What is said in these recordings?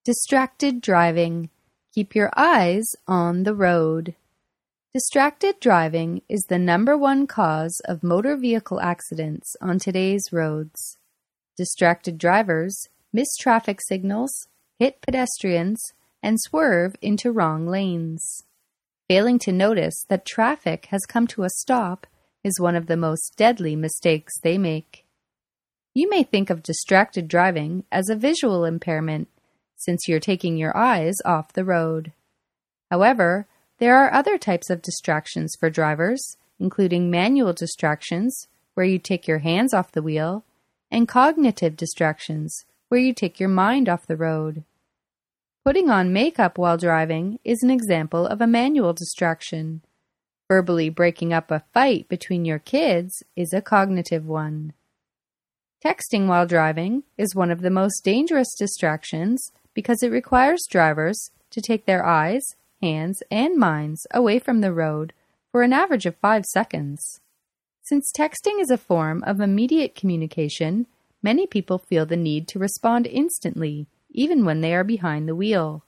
Distracted driving. Keep your eyes on the road. Distracted driving is the #1 cause of motor vehicle accidents on today's roads. Distracted drivers miss traffic signals, hit pedestrians, and swerve into wrong lanes. Failing to notice that traffic has come to a stop is one of the most deadly mistakes they make. You may think of distracted driving as a visual impairment, since you're taking your eyes off the road. However, there are other types of distractions for drivers, including manual distractions, where you take your hands off the wheel, and cognitive distractions, where you take your mind off the road. Putting on makeup while driving is an example of a manual distraction. Verbally breaking up a fight between your kids is a cognitive one. Texting while driving is one of the most dangerous distractions because it requires drivers to take their eyes, hands, and minds away from the road for an average of 5 seconds. Since texting is a form of immediate communication, many people feel the need to respond instantly, even when they are behind the wheel.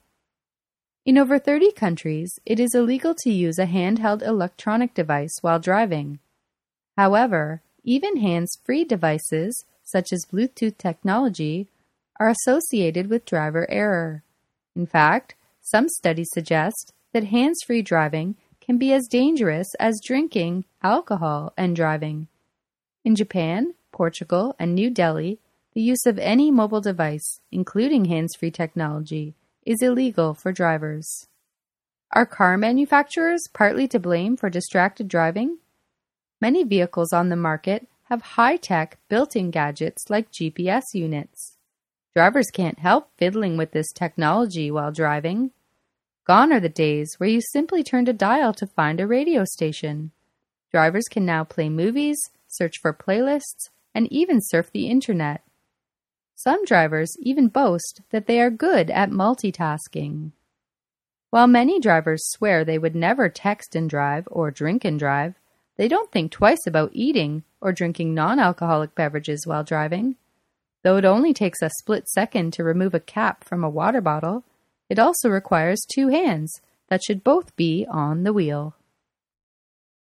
In over 30 countries, it is illegal to use a handheld electronic device while driving. However, even hands-free devices, such as Bluetooth technology, are associated with driver error. In fact, some studies suggest that hands-free driving can be as dangerous as drinking alcohol and driving. In Japan, Portugal, and New Delhi, the use of any mobile device, including hands-free technology, is illegal for drivers. Are car manufacturers partly to blame for distracted driving? Many vehicles on the market have high-tech built-in gadgets like GPS units. Drivers can't help fiddling with this technology while driving. Gone are the days where you simply turned a dial to find a radio station. Drivers can now play movies, search for playlists, and even surf the internet. Some drivers even boast that they are good at multitasking. While many drivers swear they would never text and drive or drink and drive, they don't think twice about eating or drinking non-alcoholic beverages while driving. Though it only takes a split second to remove a cap from a water bottle, it also requires 2 hands that should both be on the wheel.